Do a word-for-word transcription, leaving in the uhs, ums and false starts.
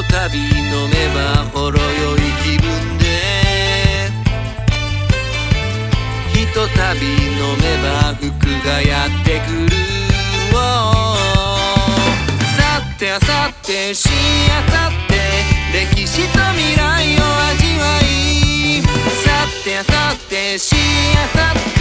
たび飲めばほろ酔い気分で、ひとたび飲めば服がやってくる。さてあさってしあさって歴史と未来を味わい、さてあさってしあさって